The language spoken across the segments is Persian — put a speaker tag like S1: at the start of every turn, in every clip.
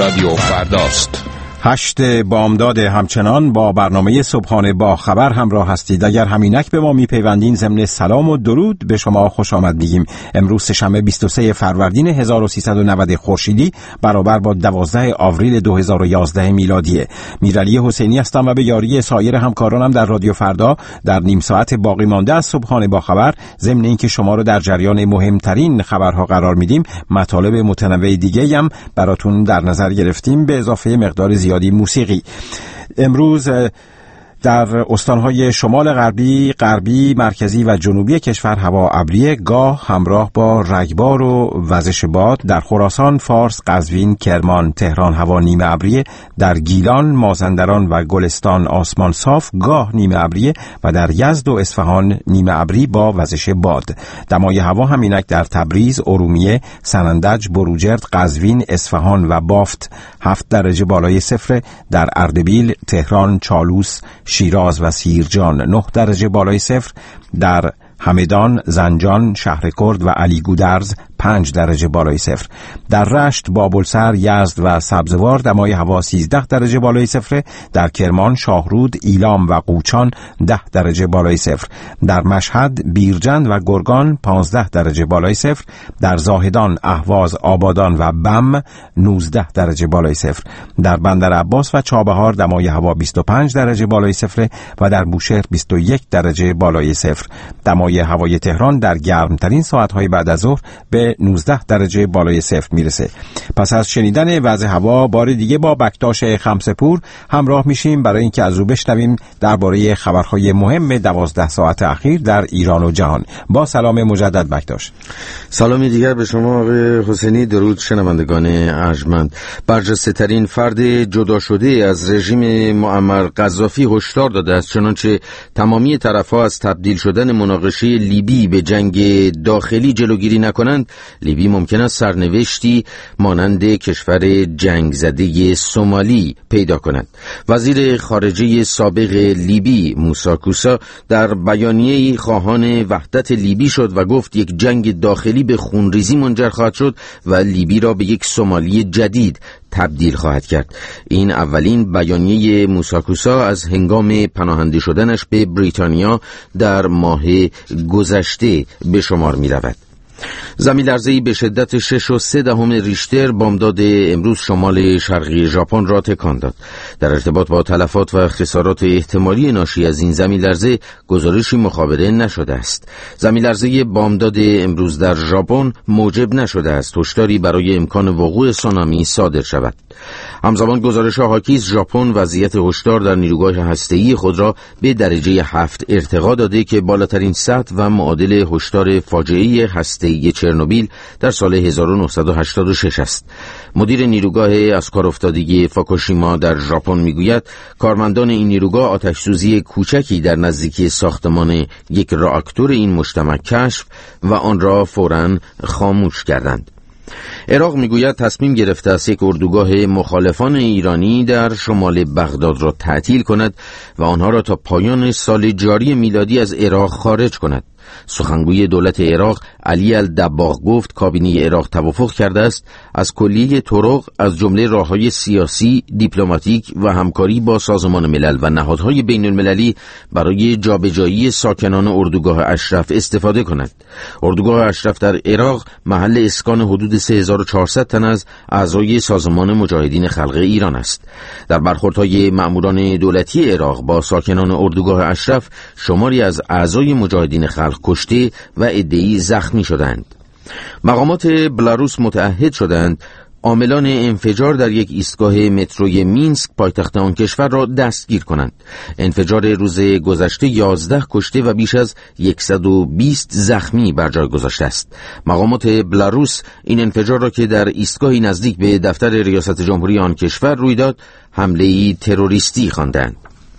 S1: رادیو فرداست.
S2: 8 بامداد همچنان با برنامه صبحانه با خبر همراه هستید. اگر همینک به ما میپیوندین ضمن سلام و درود به شما خوش آمد میگیم. امروز سه‌شنبه 23 فروردین 1390 خورشیدی برابر با 12 آوریل 2011 میلادیه. میرعلی حسینی هستم و به یاری سایر همکارانم در رادیو فردا در نیم ساعت باقی مانده از صبحانه با خبر، ضمن اینکه شما رو در جریان مهمترین خبرها قرار میدیم، مطالب متنوع دیگه هم براتون در نظر گرفتیم به اضافه مقدار زیادی موسیقی. امروز در استانهای شمال غربی، مرکزی و جنوبی کشور هوا ابریه، گاه همراه با رگبار و وزش باد. در خراسان، فارس، قزوین، کرمان، تهران هوا نیمه ابریه. در گیلان، مازندران و گلستان آسمان صاف، گاه نیمه ابریه و در یزد و اصفهان نیمه ابری با وزش باد. دمای هوا همینک در تبریز، ارومیه، سنندج، بروجرد، قزوین، اصفهان و بافت 7 درجه بالای صفر. در اردبیل، تهران، چالوس، شیراز و سیرجان 9 درجه بالای صفر. در همدان، زنجان، شهرکرد و علی گودرز 5 درجه بالای صفر. در رشت، بابلسر، یزد و سبزوار دمای هوا 13 درجه بالای صفر. در کرمان، شاهرود، ایلام و قوچان 10 درجه بالای صفر. در مشهد، بیرجند و گرگان 15 درجه بالای صفر. در زاهدان، اهواز، آبادان و بم 19 درجه بالای صفر. در بندر عباس و چابهار دمای هوا 25 درجه بالای صفر و در بوشهر 21 درجه بالای صفر. دمای هوای تهران در گرمترین ساعت‌های بعد از ظهر به 19 درجه بالای صفر میرسه. پس از شنیدن وضع هوا، بار دیگه با بکتاش خمسه‌پور همراه میشیم برای اینکه از او بشنویم درباره خبرهای مهم 12 ساعت اخیر در ایران و جهان. با سلام مجدد بکتاش.
S3: سلامی دیگر به شما آقای حسینی. درود شنوندگان ارجمند. برجسته‌ترین فرد جدا شده از رژیم معمر قذافی هشدار داده است چنانچه تمامی طرف‌ها از تبدیل شدن مناقشه لیبی به جنگ داخلی جلوگیری نکنند، لیبی ممکن است سرنوشتی مانند کشور جنگ زده سومالی پیدا کند. وزیر خارجه سابق لیبی موسی کوسا در بیانیه‌ای خواهان وحدت لیبی شد و گفت یک جنگ داخلی به خونریزی منجر خواهد شد و لیبی را به یک سومالی جدید تبدیل خواهد کرد. این اولین بیانیه موسی کوسا از هنگام پناهنده شدنش به بریتانیا در ماه گذشته به شمار می رود. زمین‌لرزه‌ای به شدت 6.3 ریشتر بامداد امروز شمال شرقی ژاپن را تکان داد. در ارتباط با تلفات و خسارات احتمالی ناشی از این زمین‌لرزه گزارشی مخابره نشده است. زمین‌لرزه بامداد امروز در ژاپن موجب نشده است هشداری برای امکان وقوع سونامی صادر شود. همزمان گزارش حاکی از ژاپن وضعیت هشدار در نیروگاه هسته‌ای خود را به درجه 7 ارتقا داده که بالاترین سطح و معادل هشدار فاجعه هسته‌ای چرنوبیل در سال 1986 است. مدیر نیروگاه از کار افتادگی فوکوشیما در ژاپن میگوید کارمندان این نیروگاه آتش‌سوزی کوچکی در نزدیکی ساختمان یک راکتور این مجتمع کشف و آن را فوراً خاموش کردند. عراق میگوید تصمیم گرفته است یک اردوگاه مخالفان ایرانی در شمال بغداد را تعطیل کند و آنها را تا پایان سال جاری میلادی از عراق خارج کند. سخنگوی دولت عراق علی الدباغ گفت کابینه عراق توافق کرده است از کلیه طرق از جمله راههای سیاسی، دیپلماتیک و همکاری با سازمان ملل و نهادهای بین المللی برای جابجایی ساکنان اردوگاه اشرف استفاده کند. اردوگاه اشرف در عراق محل اسکان حدود 3400 تن از اعضای سازمان مجاهدین خلق ایران است. در برخوردهای مأموران دولتی عراق با ساکنان اردوگاه اشرف شماری از اعضای مجاهدین خلق کشته و عده‌ای زخمی شدند. مقامات بلاروس متعهد شدند عاملان انفجار در یک ایستگاه متروی مینسک پایتخت آن کشور را دستگیر کنند. انفجار روز گذشته 11 کشته و بیش از 120 زخمی بر جای گذاشته است. مقامات بلاروس این انفجار را که در ایستگاهی نزدیک به دفتر ریاست جمهوری آن کشور روی داد حمله‌ای تروریستی خواندند. به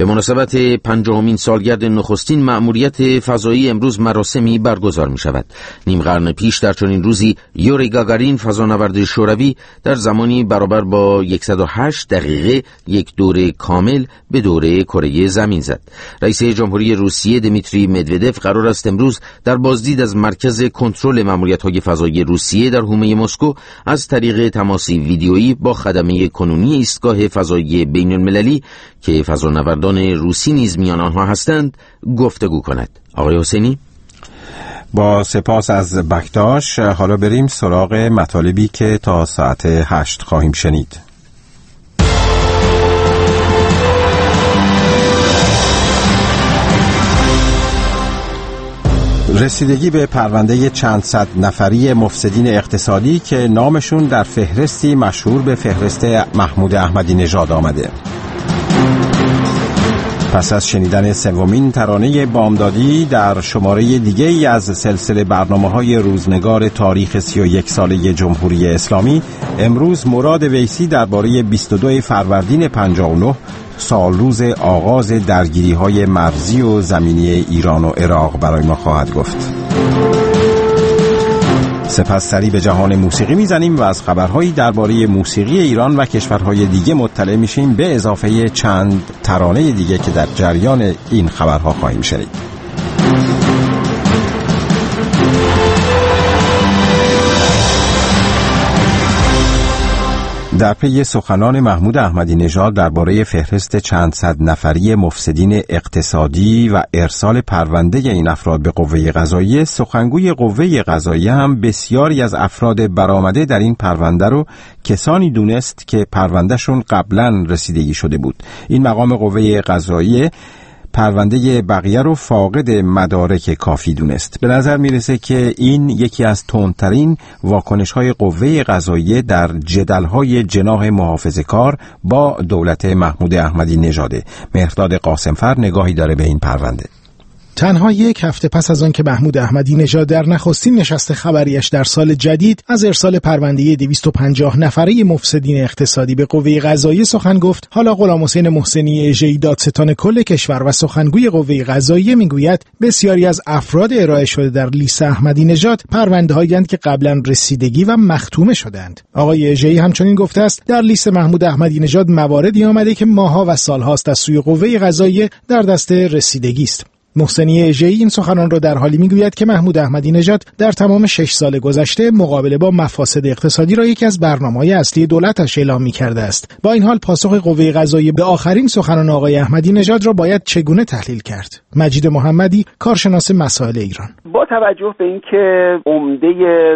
S3: به مناسبت 50مین سالگرد نخستین مأموریت فضایی امروز مراسمی برگزار می شود. نیم قرن پیش در چنین روزی یوری گاگارین فضانورد شوروی در زمانی برابر با 108 دقیقه یک دوره کامل به دوره کره زمین زد. رئیس جمهوری روسیه دمیتری مدودف قرار است امروز در بازدید از مرکز کنترل مأموریت‌های فضایی روسیه در حومه مسکو از طریق تماسی ویدیویی با خدمه کنونی ایستگاه فضایی بین‌المللی که فضانوردان روسی نیز میان آنها هستند گفتگو کند. آقای حسینی،
S2: با سپاس از بکتاش، حالا بریم سراغ مطالبی که تا ساعت 8 خواهیم شنید. رسیدگی به پرونده چند صد نفری مفسدین اقتصادی که نامشون در فهرستی مشهور به فهرست محمود احمدی نژاد آمده. پس از شنیدن سومین ترانه بامدادی در شماره دیگه ای از سلسله برنامه‌های روزنگار تاریخ 31 ساله جمهوری اسلامی، امروز مراد ویسی درباره 22 فروردین 59 سالروز آغاز درگیری‌های مرزی و زمینی ایران و عراق برای ما خواهد گفت. سپس سری به جهان موسیقی میزنیم و از خبرهایی درباره موسیقی ایران و کشورهای دیگه مطلع میشیم، به اضافه چند ترانه دیگه که در جریان این خبرها خواهیم شنید. در پی سخنان محمود احمدی نژاد درباره فهرست چند صد نفری مفسدین اقتصادی و ارسال پرونده این افراد به قوه قضاییه، سخنگوی قوه قضاییه هم بسیاری از افراد برآمده در این پرونده رو کسانی دونست که پروندهشون قبلا رسیدگی شده بود. این مقام قوه قضاییه پرونده بقیه رو فاقد مدارک کافی دونست. به نظر میرسه که این یکی از تندترین واکنش‌های قوه قضاییه در جدل‌های جناح محافظه‌کار با دولت محمود احمدی نژاده. مهرداد قاسمفر نگاهی داره به این پرونده.
S1: تنها یک هفته پس از آن که محمود احمدی نژاد در نخستین نشست خبریش در سال جدید از ارسال پرونده 250 نفره مفسدین اقتصادی به قوه قضاییه سخن گفت، حالا غلامحسین محسنی اژه‌ای دادستان کل کشور و سخنگوی قوه قضاییه میگوید بسیاری از افراد ارائه شده در لیست احمدی نژاد پرونده‌هایند که قبلا رسیدگی و مختومه شدند. آقای اژه‌ای همچنین گفته است در لیست محمود احمدی نژاد مواردی آمده که ماه‌ها و سال‌هاست از سوی قوه قضاییه در دست رسیدگی است. محسنی اژه‌ای این سخنان را در حالی میگوید که محمود احمدی نژاد در تمام 6 سال گذشته مقابله با مفاسد اقتصادی را یکی از برنامه‌های اصلی دولتش اعلام می‌کرده است. با این حال پاسخ قوه قضاییه به آخرین سخنان آقای احمدی نژاد را باید چگونه تحلیل کرد؟ مجید محمدی، کارشناس مسائل ایران:
S4: با توجه به اینکه عمده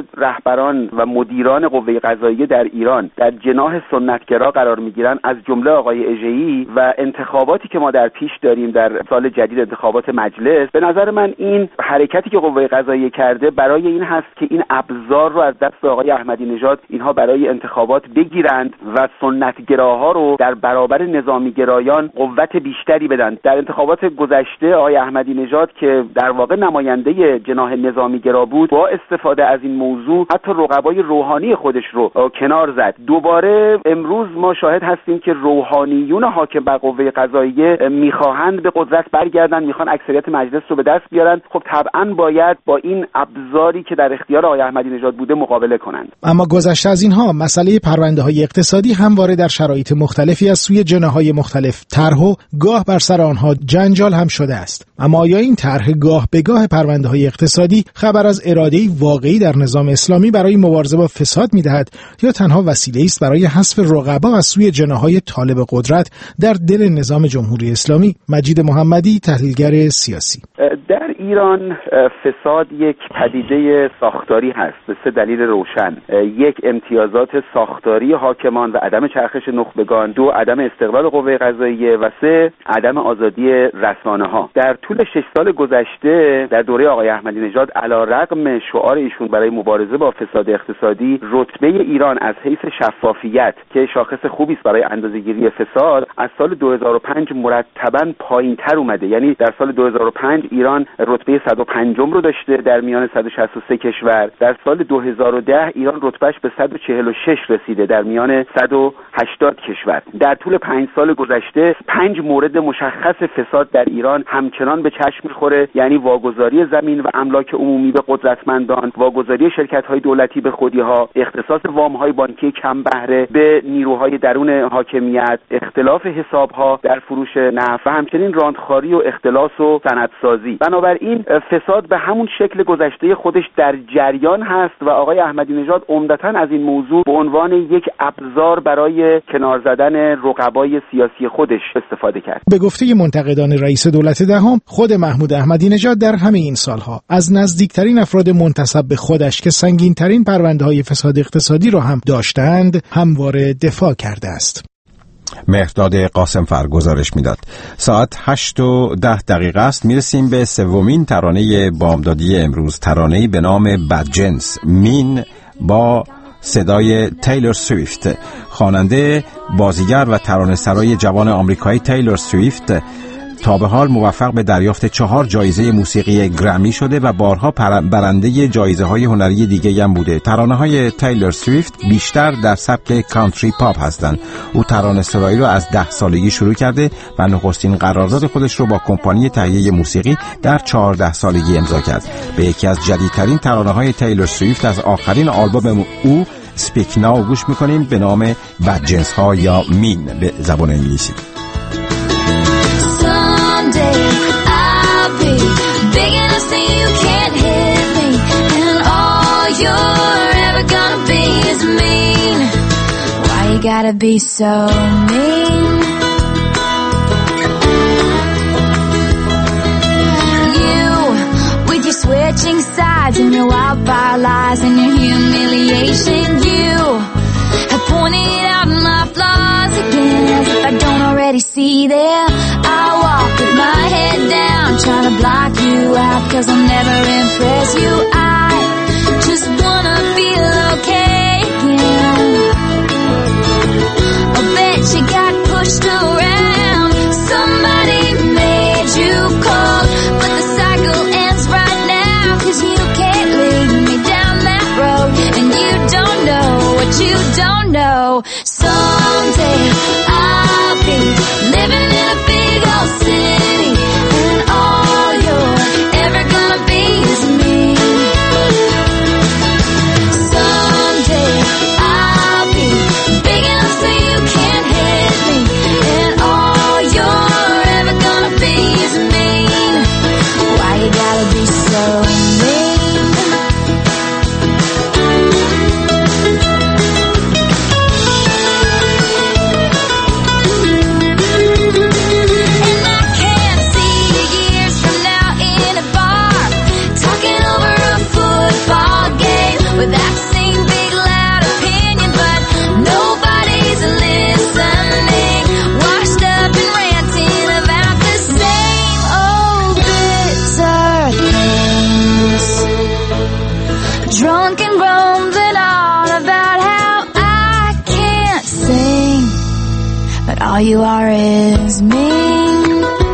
S4: رهبران و مدیران قوه قضاییه در ایران در جناح سنتگرا قرار می‌گیرند، از جمله آقای اژه‌ای، و انتخاباتی که ما در پیش داریم در سال جدید، انتخابات مجلس، به نظر من این حرکتی که قوه قضاییه کرده برای این هست که این ابزار رو از دست آقای احمدی نژاد اینها برای انتخابات بگیرند و سنتگراها رو در برابر نظامی گرایان قوت بیشتری بدن. در انتخابات گذشته آقای احمدی نژاد که در واقع نماینده جناح نظامی گرا بود، با استفاده از این موضوع حتی رقبای روحانی خودش رو کنار زد. دوباره امروز ما شاهد هستیم که روحانیون حاکم بر قوه قضاییه میخواهند به قدرت برگردن، میخوان اکثریت مجلس رو به دست بیارن. خب طبعا باید با این ابزاری که در اختیار آقای احمدی نژاد بوده مقابله کنند.
S1: اما گذشته از اینها مسئله پرونده‌های اقتصادی همواره در شرایط مختلفی از سوی جناح‌های مختلف طرح و گاه بر سر آنها جنجال هم شده است. اما آیا این طرح گاه به گاه پرونده‌های اقتصادی خبر از اراده‌ای واقعی در نظام اسلامی برای مبارزه با فساد می‌دهد یا تنها وسیله‌ای است برای حذف رقبا از سوی جناح‌های طالب قدرت در دل نظام جمهوری اسلامی؟ مجید محمدی، تحلیلگر سیاسی:
S4: در ایران فساد یک پدیده ساختاری هست به 3 دلیل روشن. 1 امتیازات ساختاری حاکمان و عدم چرخش نخبگان، 2 عدم استقلال قوه قضاییه و 3 عدم آزادی رسانه‌ها. در طول 6 سال گذشته در دوره آقای احمدی نژاد علیرغم شعار ایشون برای مبارزه با فساد اقتصادی، رتبه ایران از حیث شفافیت که شاخص خوبی است برای اندازه‌گیری فساد، از سال 2005 مرتباً پایین‌تر اومده. یعنی در سال 2005 ایران رتبه 105 رو داشته در میان 163 کشور. در سال 2010 ایران رتبهش به 146 رسیده در میان 180 کشور. در طول 5 سال گذشته 5 مورد مشخص فساد در ایران همچنان به چشم می‌خوره، یعنی واگذاری زمین و املاک عمومی به قدرتمندان، واگذاری شرکت‌های دولتی به خودی‌ها، اختصاص وام‌های بانکی کم بهره به نیروهای درون حاکمیت، اختلاف حساب‌ها در فروش نفت و همچنین راندخواری و اختلاس و سندسازی. بنابراین فساد به همون شکل گذشته خودش در جریان هست و آقای احمدی نژاد عمدتاً از این موضوع به عنوان یک ابزار برای کنار زدن رقبای سیاسی خودش استفاده کرد.
S1: به گفته منتقدان رئیس دولت دهم، خود محمود احمدی نژاد در همه این سالها از نزدیکترین افراد منتسب به خودش که سنگین‌ترین پرونده‌های فساد اقتصادی را هم داشتند همواره دفاع کرده است.
S2: مهرداد قاسمفر گزارش میداد. ساعت 8:10 است. میرسیم به سومین ترانه بامدادی امروز، ترانه‌ای به نام بدجنس، مین، با صدای تیلور سویفت. خواننده، بازیگر و ترانه‌سرای جوان آمریکایی تیلور سویفت تا به حال موفق به دریافت 4 جایزه موسیقی گرمی شده و بارها برنده جایزه‌های هنری دیگه هم بوده. ترانه‌های تیلور سویفت بیشتر در سبک کانتری پاپ هستند. او ترانه‌سرایی رو از 10 سالگی شروع کرده و نخستین قرارداد خودش رو با کمپانی تهیه موسیقی در 14 سالگی امضا کرد. به یکی از جدیدترین ترانه‌های تیلور سویفت از آخرین آلبوم او سپیک ناو گوش می‌کنیم به نام بدجنس ها یا مین به زبان انگلیسی.
S5: I'll be big enough so you can't hit me, and all you're ever gonna be is mean. Why you gotta be so mean? You, with your switching sides and your wildfire lies and your humiliation, you have pointed out my flaws again as if I don't already see them. I walk with my head down, trying to block you out, 'cause I'll never impress you. I just wanna feel okay again. I bet you got pushed around, somebody made you cold, but the cycle ends right now, 'cause you can't lead me down that road, and you don't know what you don't know. Someday I'll be living in a big old city, and all you're ever gonna be is me. Someday I'll be big enough so you can't hit me, and all you're ever gonna be is mean. Why you gotta be so mean? Drunk and grumbling on about how I can't sing, but all you are is mean.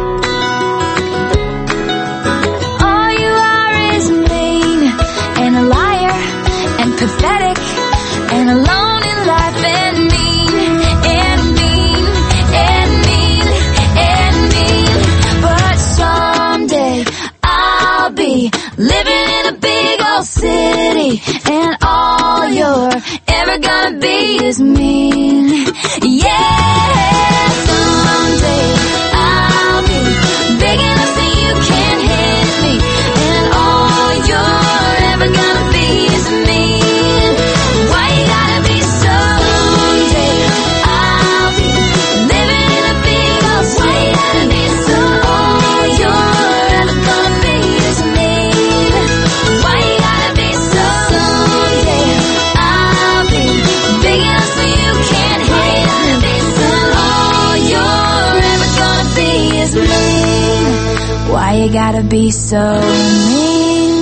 S5: All you are is mean, and a liar, and pathetic, and alone in life, and mean, and mean, and mean, and mean. But someday I'll be living in a big old city, and all you're ever gonna be is mean. Yeah, someday I'll be big enough so you can't hit me, and all you're ever gonna be is mean. Why you gotta be so? Someday I'll be living in a big old city. Why you gotta be so? All you're ever gonna be is mean. Why you gotta be so? Someday I'll be big enough so you can't hit me, and all you're ever gonna be is mean. Why you gotta be so mean?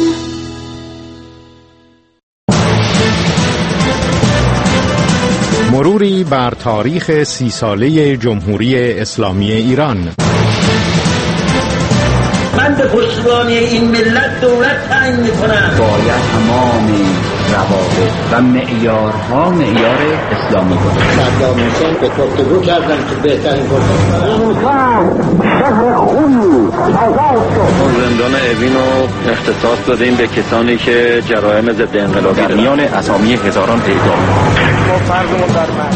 S6: مروری بر تاریخ 30 ساله جمهوری اسلامی ایران.
S7: من به پشتیبانی این ملت دولت تعیین میکنم.
S8: باید تمام روابط و معیارها معیار اسلامی باشه.
S7: صدام حسین به گفتگو کردن که بهترین فرصت
S9: شهر خونی آزاد شد.
S10: زندان اوین رو اختصاص دادیم به کسانی که جرایم ضد انقلابی
S8: در میان اسامی هزاران اعدام.
S9: ما فرضمون در من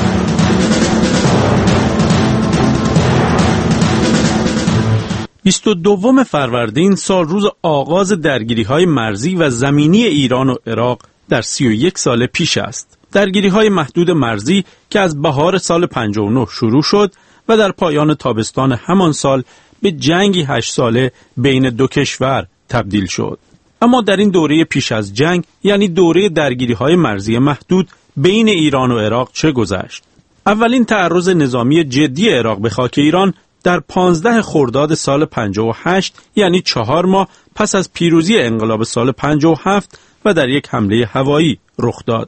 S11: 22 فروردین سال روز آغاز درگیری‌های مرزی و زمینی ایران و عراق در 31 سال پیش است. درگیری‌های محدود مرزی که از بهار سال 59 شروع شد و در پایان تابستان همان سال به جنگی 8 ساله بین دو کشور تبدیل شد. اما در این دوره پیش از جنگ، یعنی دوره درگیری‌های مرزی محدود بین ایران و عراق، چه گذشت؟ اولین تعرض نظامی جدی عراق به خاک ایران در 15 خرداد سال 58، یعنی 4 ماه پس از پیروزی انقلاب سال 57 و در یک حمله هوایی رخ داد.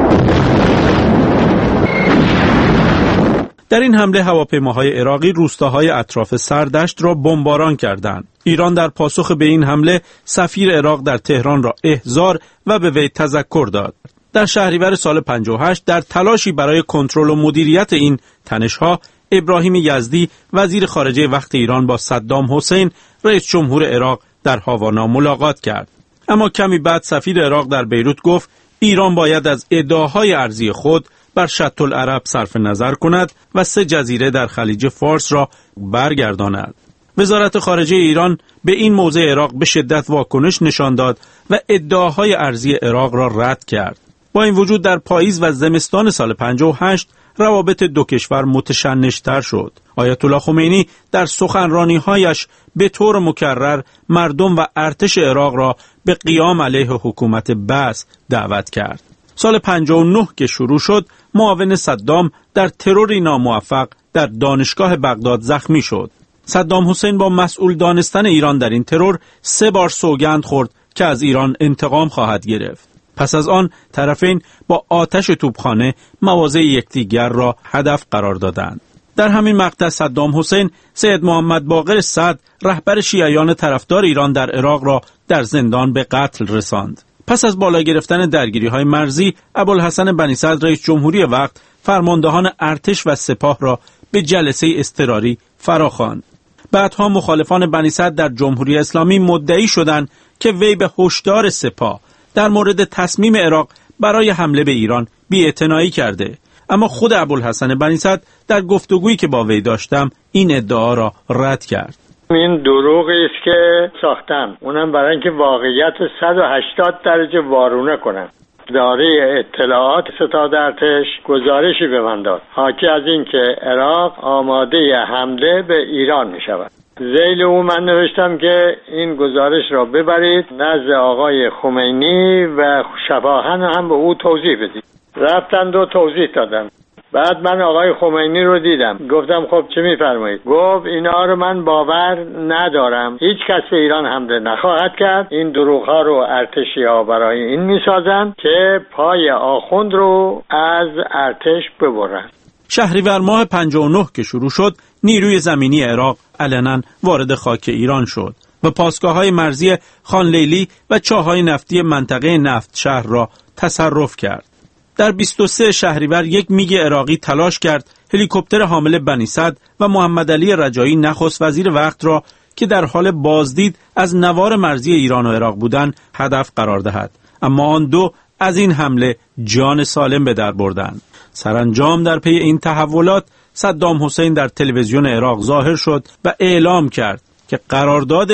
S11: در این حمله هواپیماهای عراقی روستاهای اطراف سردشت را بمباران کردند. ایران در پاسخ به این حمله سفیر عراق در تهران را احضار و به وی تذکر داد. در شهریور سال 58 در تلاشی برای کنترل و مدیریت این تنش‌ها، ابراهیم یزدی وزیر خارجه وقت ایران با صدام حسین رئیس جمهور عراق در هاوانا ملاقات کرد. اما کمی بعد سفیر عراق در بیروت گفت ایران باید از ادعاهای ارضی خود بر شط العرب صرف نظر کند و 3 جزیره در خلیج فارس را برگرداند. وزارت خارجه ایران به این موضع عراق به شدت واکنش نشان داد و ادعاهای ارضی عراق را رد کرد. با این وجود در پاییز و زمستان سال 58 روابط دو کشور متشنج‌تر شد. آیت الله خمینی در سخنرانی‌هایش به طور مکرر مردم و ارتش عراق را به قیام علیه حکومت بعث دعوت کرد. سال 59 که شروع شد، معاون صدام در تروری ناموفق در دانشگاه بغداد زخمی شد. صدام حسین با مسئول دانستن ایران در این ترور 3 بار سوگند خورد که از ایران انتقام خواهد گرفت. پس از آن طرفین با آتش توپخانه مواضع یکدیگر را هدف قرار دادند. در همین مقطع صدام حسین سید محمد باقر سعد رهبر شیعیان طرفدار ایران در عراق را در زندان به قتل رساند. پس از بالا گرفتن درگیری‌های مرزی، ابوالحسن بنی صدر رئیس جمهوری وقت فرماندهان ارتش و سپاه را به جلسه اضطراری فراخواند. بعدها مخالفان بنی صدر در جمهوری اسلامی مدعی شدند که وی به هشدار سپاه در مورد تصمیم عراق برای حمله به ایران بی‌اعتنایی کرده. اما خود ابوالحسن بنی صدر در گفتگویی که با وی داشتم این ادعا را رد کرد.
S12: این دروغی است که ساختن، اونم برای اینکه واقعیت 180 درجه وارونه کنن. اداره اطلاعات ستاد ارتش گزارشی به من داد حاکی از این که عراق آماده حمله به ایران می شود. ذیل او من نوشتم که این گزارش را ببرید نزد آقای خمینی و شفاهن هم به او توضیح بدید. رفتند و توضیح دادن. بعد من آقای خمینی رو دیدم، گفتم خب چه میفرمایید؟ گفت اینا رو من باور ندارم، هیچ کس به ایران حمله نخواهد کرد. این دروغ‌ها رو ارتشی‌ها برای این میسازن که پای آخوند رو از ارتش ببرن.
S11: شهریور ماه 59 که شروع شد، نیروی زمینی عراق علنا وارد خاک ایران شد و پاسگاه‌های مرزی خان لیلی و چاه‌های نفتی منطقه نفت شهر را تصرف کرد. در 23 شهریور یک میگ عراقی تلاش کرد هلیکوپتر حامل بنی صدر و محمد علی رجایی نخست وزیر وقت را که در حال بازدید از نوار مرزی ایران و عراق بودند هدف قرار دهد، اما آن دو از این حمله جان سالم به در بردند. سرانجام در پی این تحولات صدام حسین در تلویزیون عراق ظاهر شد و اعلام کرد که قرارداد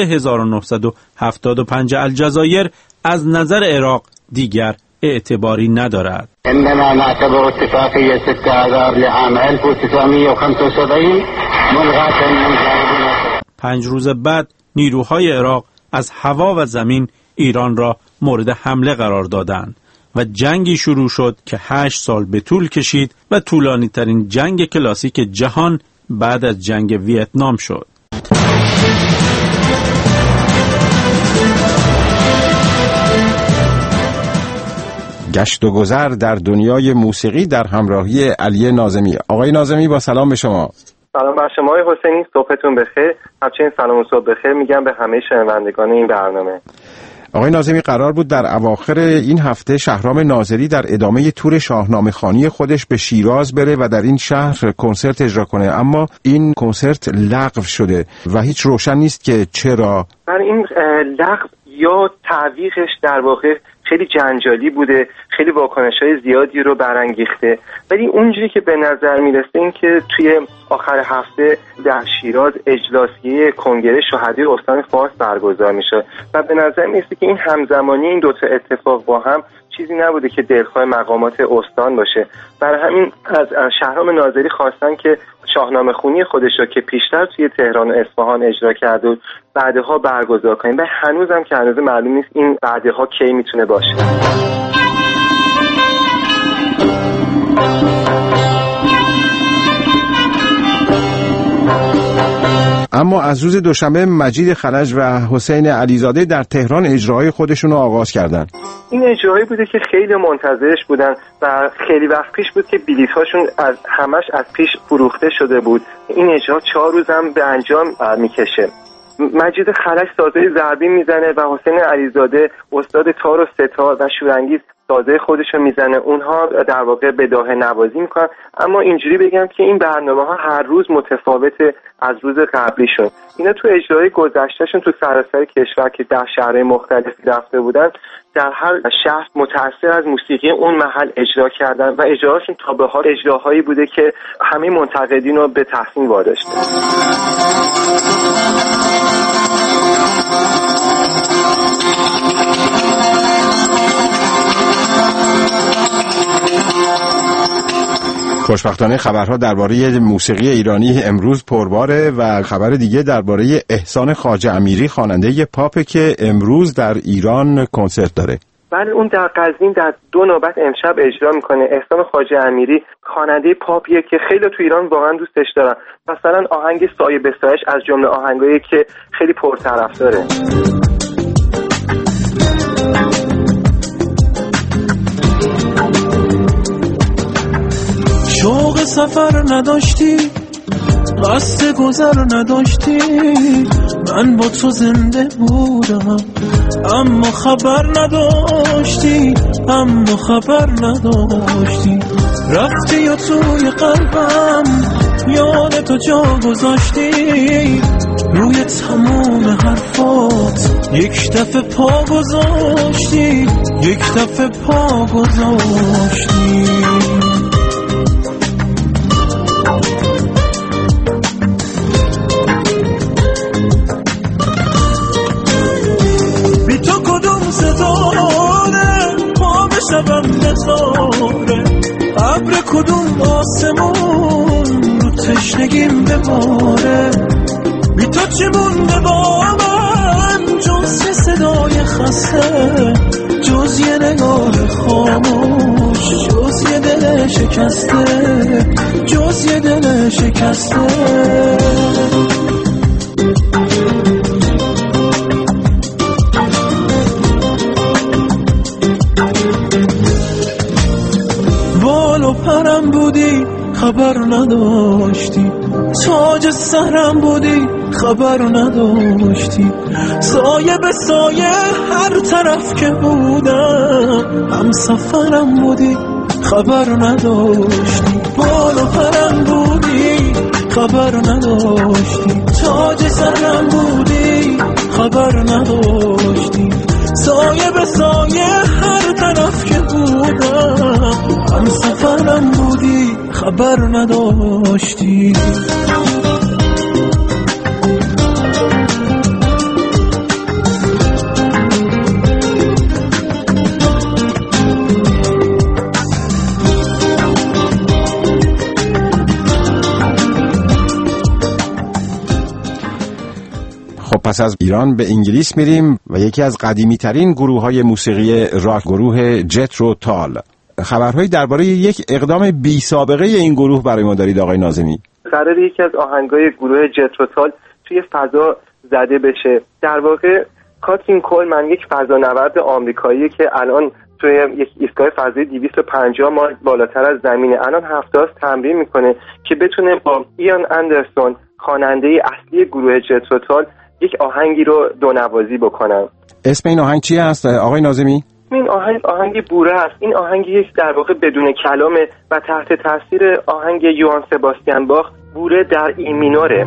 S11: 1975 الجزایر از نظر عراق دیگر اعتباری ندارد.
S9: عندما نعتبر اتفاقیه 6 آذار لعام 1975 ملغاة من جانب.
S11: 5 روز بعد نیروهای عراق از هوا و زمین ایران را مورد حمله قرار دادند و جنگی شروع شد که 8 سال به طول کشید و طولانی ترین جنگ کلاسیک جهان بعد از جنگ ویتنام شد.
S2: گشت و گذر در دنیای موسیقی در همراهی علی ناظمی. آقای ناظمی با سلام به شما.
S13: سلام بر شما آقای حسینی، صبحتون بخیر. همچنین سلام و صبح بخیر میگم به همه شنوندگان این برنامه.
S2: آقای ناظمی، قرار بود در اواخر این هفته شهرام ناظری در ادامه تور شاهنامه‌خوانی خودش به شیراز بره و در این شهر کنسرت اجرا کنه، اما این کنسرت لغو شده و هیچ روشن نیست که چرا.
S13: برای این لغو یا تعویقش در واقع خیلی جنجالی بوده، خیلی واکنش‌های زیادی رو برانگیخته، ولی اونجوری که به نظر میرسه این که توی آخر هفته در شیراز اجلاسیه کنگره شهدای استان فارس برگزار میشه و به نظر میرسه که این همزمانی این دوتا اتفاق با هم چیزی نبوده که دلخواه مقامات استان باشه. برای همین از شهرام ناظری خواستن که شاهنامه خونی خودش رو که پیشتر توی تهران و اصفهان اجرا کرده و بعدها برگزار کنیم و هنوزم که هنوز معلوم نیست این بعدها کی میتونه باشه.
S2: اما از روز دوشنبه مجید خلج و حسین علیزاده در تهران اجراهای خودشون رو آغاز کردن.
S13: این اجراهایی بوده که خیلی منتظرش بودن و خیلی وقت پیش بود که بلیط‌هاشون همش از پیش فروخته شده بود. این اجرا 4 روز هم به انجام میکشه. مجید خلج سازه ضربی میزنه و حسین علیزاده استاد تار و ستار و شورانگیز سازه خودشو میزنه. اونها در واقع بداهه نوازی میکنن، اما اینجوری بگم که این برنامه‌ها هر روز متفاوته از روز قبلیشون. اینا تو اجرای گذشتهشون تو سراسر کشور که در شهرهای مختلفی رفته بودن، در هر شهر متأثر از موسیقی اون محل اجرا کردن و اجراشون تا به حال اجراهایی بوده که همه منتقدین رو به تحسین واداشته.
S2: خوشبختانه خبرها درباره موسیقی ایرانی امروز پرباره و خبر دیگه درباره احسان خواجه امیری، خواننده پاپ که امروز در ایران کنسرت داره.
S13: بله، اون در قزوین در 2 نوبت امشب اجرا میکنه. احسان خواجه امیری خواننده پاپیه که خیلی تو ایران واقعا دوستش دارن. مثلا آهنگ سایه به سایش از جمله آهنگایی که خیلی پرطرفداره.
S14: شوق سفر نداشتی، قصد گذر نداشتی، من با تو زنده بودم اما خبر نداشتی، اما خبر نداشتی. رفتی یا توی قلبم یاد تو جا گذاشتی، روی تموم حرفات یک دفعه پا گذاشتی، یک دفعه پا گذاشتی. شبم نزاره ابر کدوم آسمون رو تشنگیم بباره، بی تو چی مونده با من جز صدای خسته، جز یه نگاه خاموش، جز یه دل شکسته، جز یه دل شکسته. پرم بودی خبر نداشتی، تاج سرم بودی خبر نداشتی، سایه به سایه هر طرف که بودم هم سفرم بودی خبر نداشتی، بال و پرم بودی خبر نداشتی، تاج سرم بودی خبر نداشتی، سایه به سایه هر طرف که بودم هم سفرم بودی خبر نداشتی.
S2: خب پس از ایران به انگلیس میریم و یکی از قدیمی ترین گروه های موسیقی راک، گروه جترو تال. خبرهایی درباره یک اقدام بی سابقه این گروه برای ما دارید آقای ناظمی؟
S13: قرار یکی از آهنگای گروه جترو تال توی فضا زده بشه. در واقع کاترین کولمن یک فضانورد آمریکایی که الان توی یک ایستگاه فضایی 250 مایل بالاتر از زمینه. الان هفته است تمرین میکنه که بتونه با ایان اندرسون خواننده اصلی گروه جت توتال یک آهنگی رو دونوازی بکنن.
S2: اسم این آهنگ چی هست آقای ناظمی؟
S13: این آهنگ بوره است. این آهنگ یک در واقع بدون کلامه و تحت تاثیر آهنگ یوهان سباستیان باخ بوره در ای مینوره.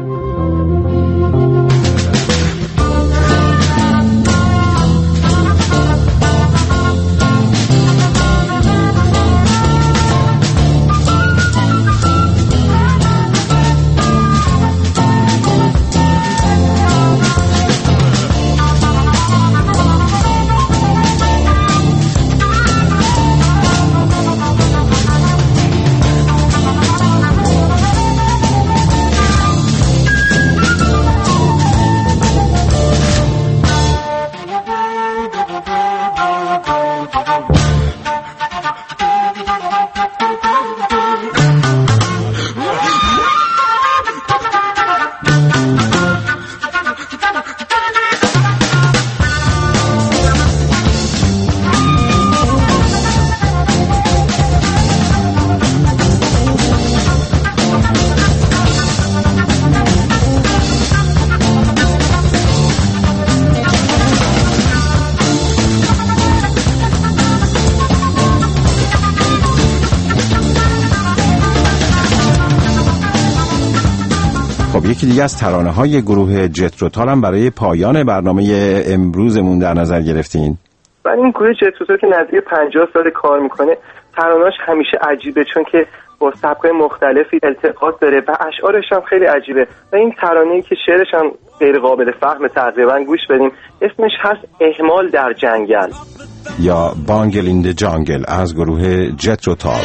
S2: یکی دیگه از ترانه‌های گروه جت توتال هم برای پایان برنامه امروزمون در نظر گرفتین.
S13: ولی این گروه جت توتال که نزدیک 50 سال کار میکنه، ترانه‌اش همیشه عجیبه چون که با سبک‌های مختلفی التقاط داره و اشعارش هم خیلی عجیبه و این ترانه‌ای که شعرش هم غیر قابل فهم تقریبا گوش بدیم اسمش هست اهمال در جنگل
S2: یا بانگل این د جانگل از گروه جت توتال.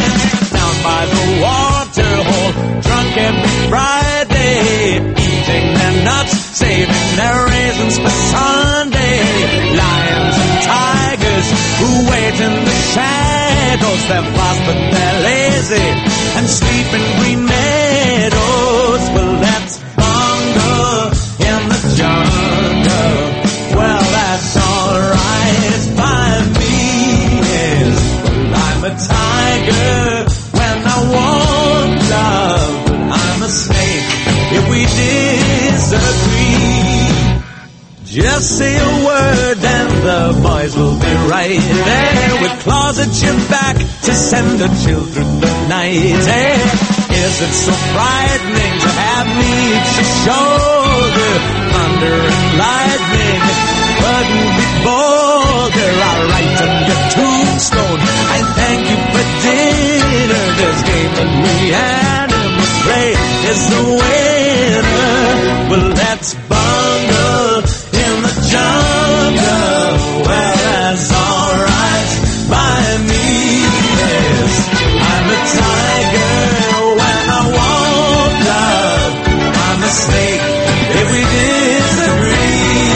S14: Eating their nuts, saving their raisins for Sunday. Lions and tigers who wait in the shadows. They're fast but they're lazy and sleep in green meadows. Well, that's bungle in the jungle. Well, that's alright by me. Yes, well, I'm a tiger when I want love, but I'm a snake if we disagree. Just say a word and the boys will be right there with claws at your back to send the children the night air. Is it so frightening to have me at your shoulder? Thunder and lightning couldn't be bolder. I'll write on your tombstone, I thank you for dinner. This game that we animals play is the winner. Well, that's bungle in the jungle. Well, that's alright by me. Yes, I'm a tiger when I want love. I'm a snake if we disagree.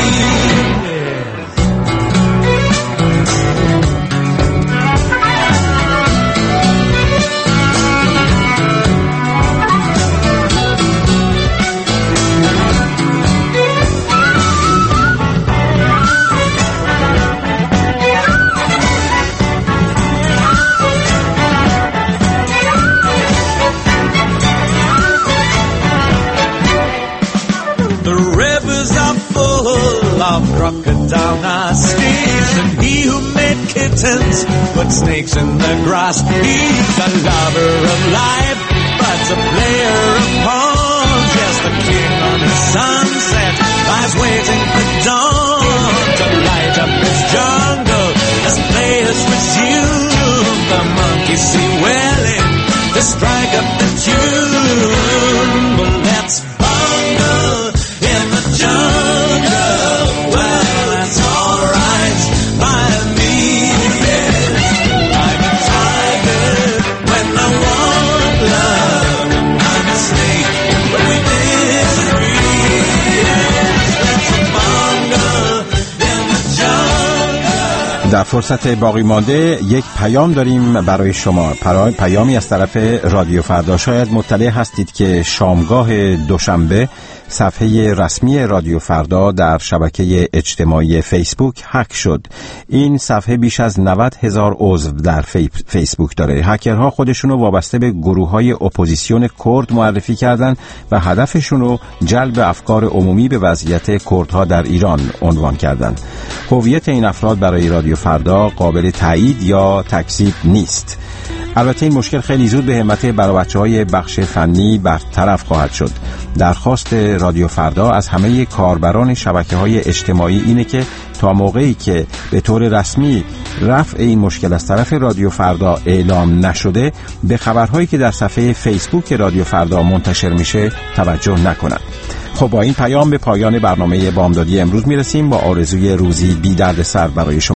S14: Crocodile nasties, and he who made kittens put snakes in the grass. He's a lover of life, but a player of pawns. Yes, the king on his sunset lies waiting for dawn to light up his jungle as players resume. The monkeys see wailing to strike up the tune. Well, let's bungle in the jungle. Love.
S2: در فرصت باقی مانده یک پیام داریم برای شما. پیامی از طرف رادیو فردا. شاید مطلع هستید که شامگاه دوشنبه صفحه رسمی رادیو فردا در شبکه اجتماعی فیسبوک هک شد. این صفحه بیش از 90,000 عضو در فیسبوک داره. هکرها خودشونو وابسته به گروه‌های اپوزیسیون کرد معرفی کردن و هدفشونو جلب افکار عمومی به وضعیت کردها در ایران عنوان کردن. هویت این افراد برای رادیو فردا قابل تایید یا تکذیب نیست. البته این مشکل خیلی زود به همت برابچه‌های بخش فنی برطرف خواهد شد. درخواست رادیو فردا از همه کاربران شبکه‌های اجتماعی اینه که تا موقعی که به طور رسمی رفع این مشکل از طرف رادیو فردا اعلام نشده، به خبرهایی که در صفحه فیسبوک رادیو فردا منتشر میشه توجه نکنند. خب با این پیام به پایان برنامه بامدادی امروز میرسیم با آرزوی روزی بی دردسر برای شما.